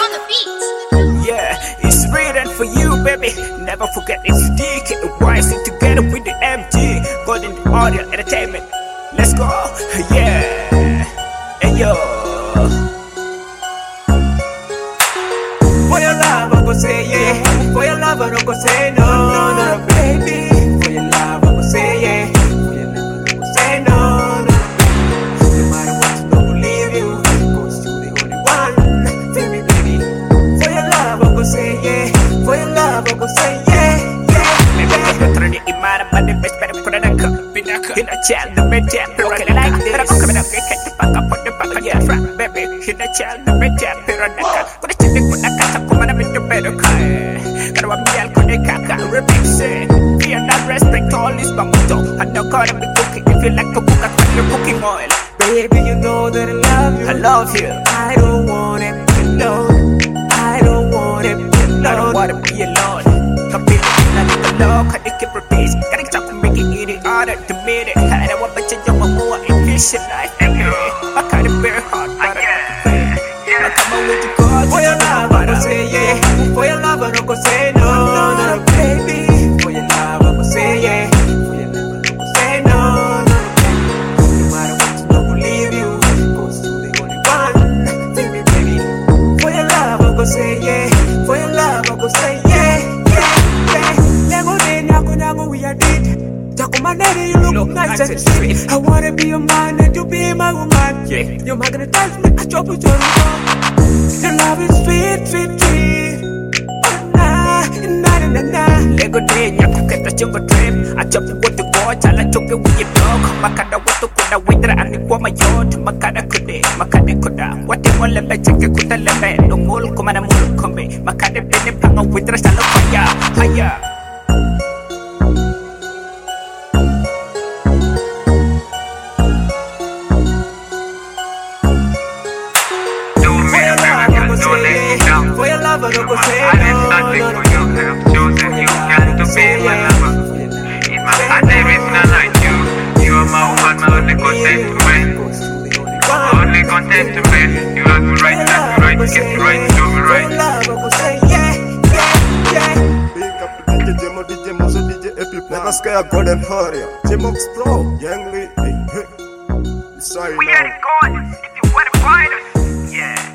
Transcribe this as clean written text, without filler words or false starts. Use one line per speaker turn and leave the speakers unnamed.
on the beat.
Yeah, it's written for you, baby. Never forget it's DK and YC together with the MG. Golden Audio Entertainment. Let's go, yeah. Hey yo. For your love, I go say yeah. For your love, I don't go say no, no, baby. For your love, I go say yeah. For your love, I go say no, no. No matter what, I don't believe you. 'Cause you're the only one, baby, baby. For your love, I go say yeah. For your love, I go say yeah, yeah. Baby, I'm trying to imagine, but the best better put it on cup. In a child, the bed tap, okay, like this. I'm coming up, we catch the back up on the back of your front, baby. In a child, the bed tap, piranha. Put it in the good, I can't come and I'm in the bed, okay. Got a meal, could I can't remix it. We are not respect all this bamuto. I know God, I'm cooking. If you like to cook, I put your cooking oil. Baby, you know that I love you. I love you. I don't want it alone. I don't want it alone. I don't want to be alone. Come be I need the love, I need to keep repeats. Gotta talk to make it easy, harder to meet it. I don't want to change your more efficient life. I kind of very hard, but I come on with you, God. For your love, I don't say yeah. For your love, I don't go say no, no, baby. For your love, I go say yeah. For your love, I don't go say no, no, baby. No matter what, I don't believe you. 'Cause you're the only one, baby, baby. For your love, I go say yeah. For your love, I go say yeah. We are dead. You look nice and sweet. I wanna be your man and you be my woman. Yeah. You're magnetized me, I chop with your love. Your love is sweet, sweet, sweet. Nah, nah, nah, nah. Lego day, ya kuket a jungle dream. I chop with the watch, I like choke with your dog. Makada what to kuda winter and the woman yacht. Makada kude, makade kuda. What they want to check a kuta lebe. No more comana mul come. Makade bene panga winter salo fire, fire. For your love, I don't go say no, no, no.
I've chosen you, got to be my lover. In my heart there is none like you. You are my woman, my only contentment. Only contentment. You have the right time, the right to get the right to do the right.
For your love, I go say yeah, yeah, yeah.
Big up to DJ Jemo, DJ Mozo, DJ Epic. Never scare Golden Audio. Jemox Pro, Young Lee. Sorry,
We are the gods, if you want to fight us, yeah.